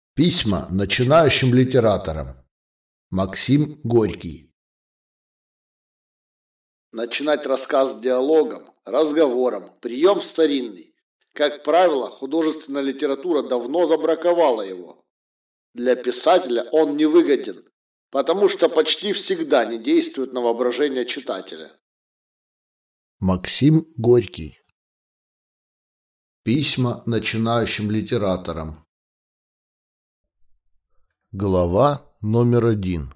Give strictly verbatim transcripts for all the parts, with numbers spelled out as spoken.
Письма начинающим литераторам. Максим Горький. Начинать рассказ диалогом, разговором, прием старинный. Как правило, художественная литература давно забраковала его. Для писателя он невыгоден, потому что почти всегда не действует на воображение читателя. Максим Горький. Письма начинающим литераторам. Глава номер один.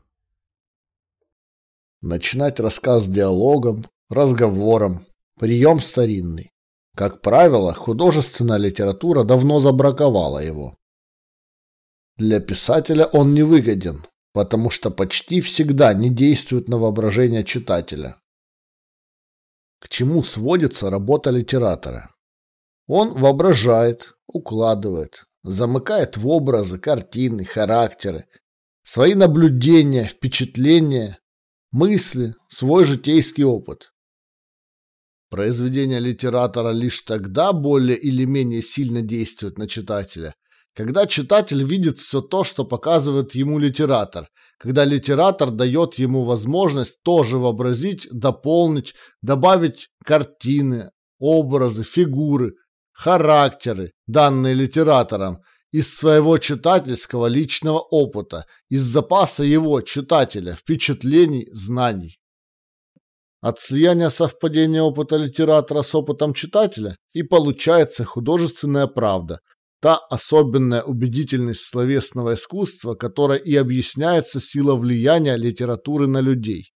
Начинать рассказ диалогом, разговором, прием старинный. Как правило, художественная литература давно забраковала его. Для писателя он невыгоден, потому что почти всегда не действует на воображение читателя. К чему сводится работа литератора? Он воображает, укладывает, замыкает в образы, картины, характеры, свои наблюдения, впечатления, мысли, свой житейский опыт. Произведение литератора лишь тогда более или менее сильно действует на читателя, когда читатель видит все то, что показывает ему литератор, когда литератор дает ему возможность тоже вообразить, дополнить, добавить картины, образы, фигуры, характеры, данные литератором, из своего читательского личного опыта, из запаса его, читателя, впечатлений, знаний. От слияния совпадения опыта литератора с опытом читателя и получается художественная правда, та особенная убедительность словесного искусства, которой и объясняется сила влияния литературы на людей.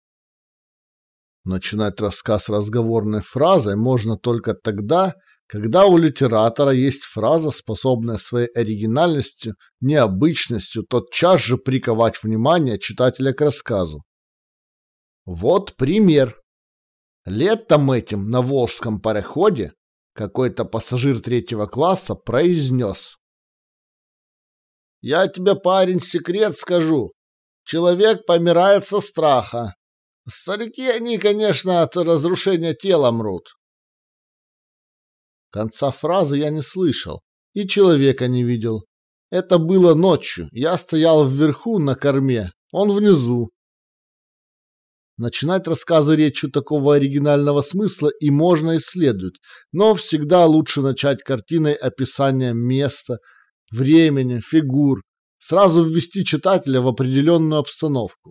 Начинать рассказ разговорной фразой можно только тогда, когда у литератора есть фраза, способная своей оригинальностью, необычностью тотчас же приковать внимание читателя к рассказу. Вот пример. Летом этим на Волжском пароходе какой-то пассажир третьего класса произнес: «Я тебе, парень, секрет скажу. Человек помирает со страха. Старики они, конечно, от разрушения тела мрут». Конца фразы я не слышал и человека не видел. Это было ночью. Я стоял вверху на корме, он внизу. Начинать рассказы речью такого оригинального смысла и можно и следует, но всегда лучше начать картиной описания места, времени, фигур, сразу ввести читателя в определенную обстановку.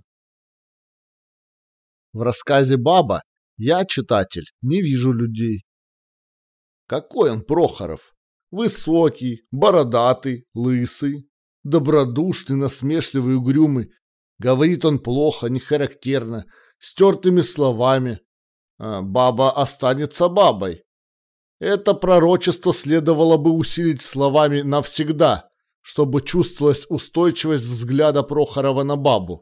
В рассказе «Баба» я, читатель, не вижу людей. Какой он, Прохоров? Высокий, бородатый, лысый, добродушный, насмешливый, угрюмый. Говорит он плохо, нехарактерно, стертыми словами. А баба останется бабой. Это пророчество следовало бы усилить словами навсегда, чтобы чувствовалась устойчивость взгляда Прохорова на бабу.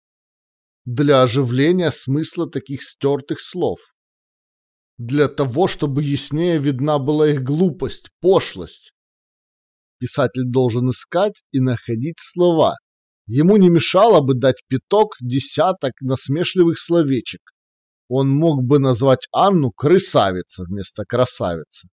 Для оживления смысла таких стертых слов. Для того, чтобы яснее видна была их глупость, пошлость. Писатель должен искать и находить слова. Ему не мешало бы дать пяток, десяток насмешливых словечек. Он мог бы назвать Анну крысавица вместо красавицы.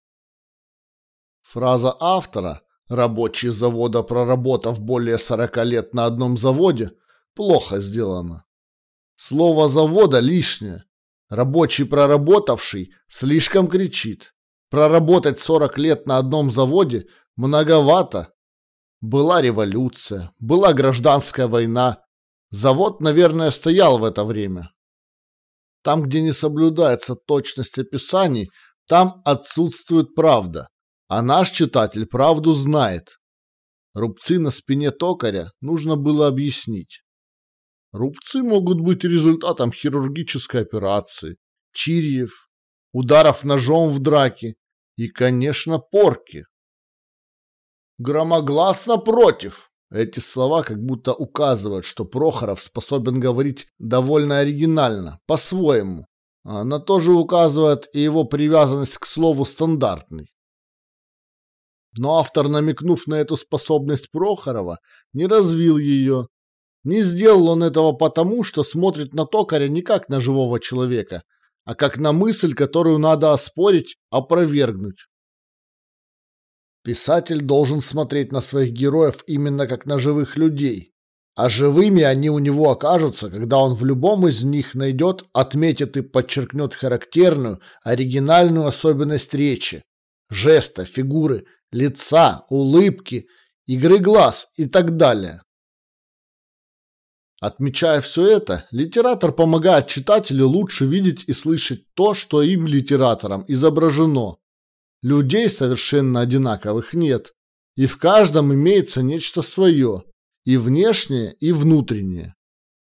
Фраза автора «рабочие завода, проработав более сорока лет на одном заводе» плохо сделана. Слово «завода» лишнее. Рабочий, проработавший, слишком кричит. Проработать сорок лет на одном заводе многовато. Была революция, была гражданская война. Завод, наверное, стоял в это время. Там, где не соблюдается точность описаний, там отсутствует правда. А наш читатель правду знает. Рубцы на спине токаря нужно было объяснить. Рубцы могут быть результатом хирургической операции, чирьев, ударов ножом в драке и, конечно, порки. Громогласно против. Эти слова как будто указывают, что Прохоров способен говорить довольно оригинально, по-своему. На то же указывает и его привязанность к слову стандартный. Но автор, намекнув на эту способность Прохорова, не развил ее. Не сделал он этого потому, что смотрит на токаря не как на живого человека, а как на мысль, которую надо оспорить, опровергнуть. Писатель должен смотреть на своих героев именно как на живых людей, а живыми они у него окажутся, когда он в любом из них найдет, отметит и подчеркнет характерную, оригинальную особенность речи, жеста, фигуры, лица, улыбки, игры глаз и так далее. Отмечая все это, литератор помогает читателю лучше видеть и слышать то, что им, литератором, изображено. Людей совершенно одинаковых нет, и в каждом имеется нечто свое, и внешнее, и внутреннее.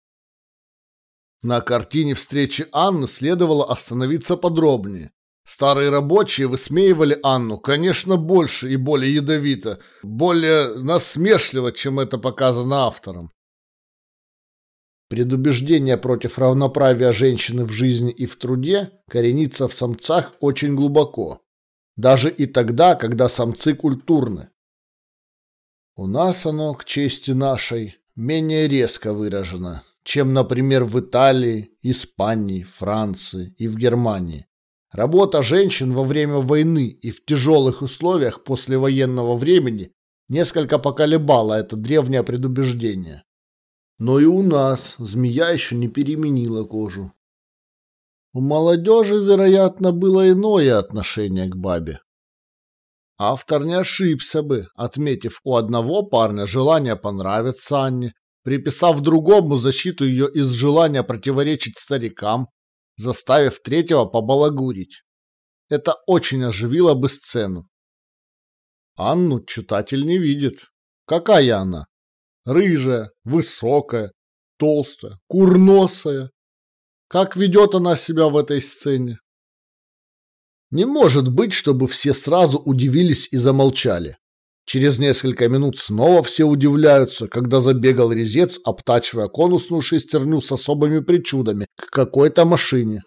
На картине встречи Анны следовало остановиться подробнее. Старые рабочие высмеивали Анну, конечно, больше и более ядовито, более насмешливо, чем это показано автором. Предубеждение против равноправия женщины в жизни и в труде коренится в самцах очень глубоко, даже и тогда, когда самцы культурны. У нас оно, к чести нашей, менее резко выражено, чем, например, в Италии, Испании, Франции и в Германии. Работа женщин во время войны и в тяжелых условиях послевоенного времени несколько поколебала это древнее предубеждение. Но и у нас змея еще не переменила кожу. У молодежи, вероятно, было иное отношение к бабе. Автор не ошибся бы, отметив у одного парня желание понравиться Анне, приписав другому защиту ее из желания противоречить старикам, заставив третьего побалагурить. Это очень оживило бы сцену. Анну читатель не видит. Какая она? Рыжая, высокая, толстая, курносая. Как ведет она себя в этой сцене? Не может быть, чтобы все сразу удивились и замолчали. Через несколько минут снова все удивляются, когда забегал резец, обтачивая конусную шестерню с особыми причудами к какой-то машине.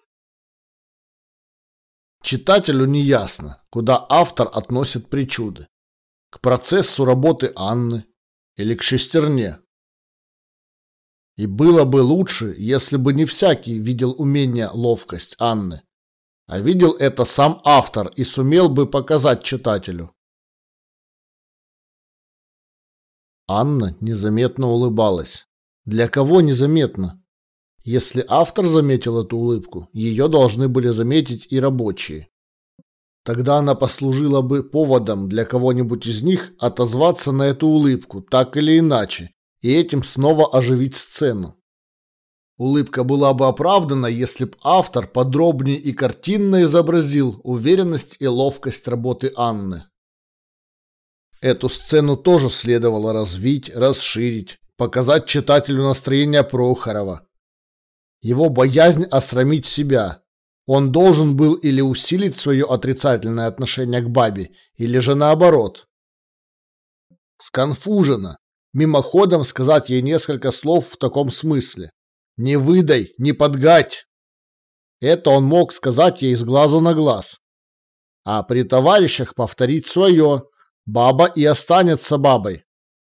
Читателю неясно, куда автор относит причуды. К процессу работы Анны или к шестерне. И было бы лучше, если бы не всякий видел умение, ловкость Анны, а видел это сам автор и сумел бы показать читателю. Анна незаметно улыбалась. Для кого незаметно? Если автор заметил эту улыбку, ее должны были заметить и рабочие. Тогда она послужила бы поводом для кого-нибудь из них отозваться на эту улыбку, так или иначе, и этим снова оживить сцену. Улыбка была бы оправдана, если б автор подробнее и картинно изобразил уверенность и ловкость работы Анны. Эту сцену тоже следовало развить, расширить, показать читателю настроение Прохорова. Его боязнь осрамить себя. Он должен был или усилить свое отрицательное отношение к бабе, или же наоборот. Сконфуженно, мимоходом сказать ей несколько слов в таком смысле. «Не выдай, не подгадь!» Это он мог сказать ей с глазу на глаз. А при товарищах повторить свое. Баба и останется бабой.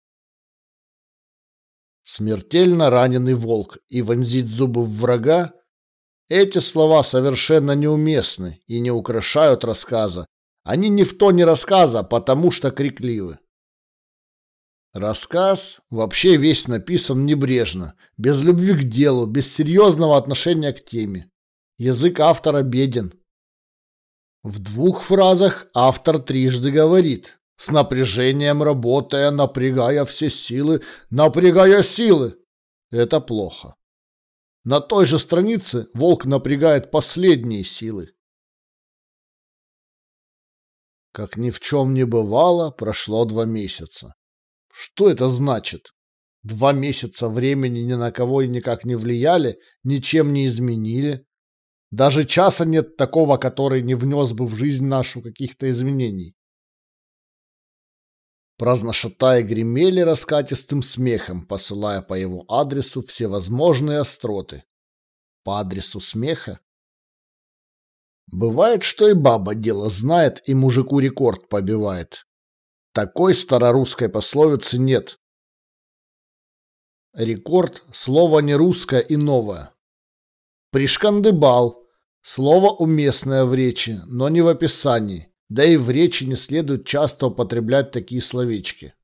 Смертельно раненый волк и вонзить зубы в врага — эти слова совершенно неуместны и не украшают рассказа. Они ни в тоне рассказа, потому что крикливы. Рассказ вообще весь написан небрежно, без любви к делу, без серьезного отношения к теме. Язык автора беден. В двух фразах автор трижды говорит, с напряжением работая, напрягая все силы, напрягая силы. Это плохо. На той же странице волк напрягает последние силы. Как ни в чем не бывало, прошло два месяца. Что это значит? Два месяца времени ни на кого и никак не влияли, ничем не изменили. Даже часа нет такого, который не внес бы в жизнь нашу каких-то изменений. Праздношатаи гремели раскатистым смехом, посылая по его адресу всевозможные остроты. По адресу смеха? Бывает, что и баба дело знает и мужику рекорд побивает. Такой старорусской пословицы нет. Рекорд – слово не русское и новое. Пришкандыбал – слово уместное в речи, но не в описании. Да и в речи не следует часто употреблять такие словечки.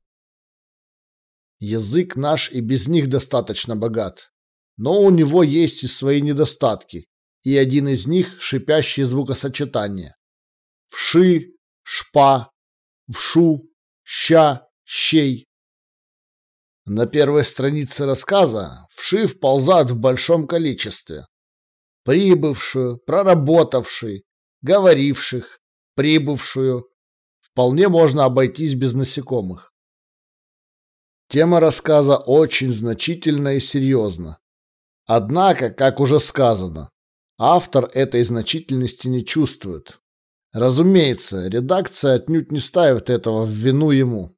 Язык наш и без них достаточно богат, но у него есть и свои недостатки, и один из них – шипящие звукосочетания. Вши, шпа, вшу, ща, щей. На первой странице рассказа вши вползают в большом количестве. Прибывшую, проработавший, говоривших, прибывшую. Вполне можно обойтись без насекомых. Тема рассказа очень значительна и серьезна. Однако, как уже сказано, автор этой значительности не чувствует. Разумеется, редакция отнюдь не ставит этого в вину ему.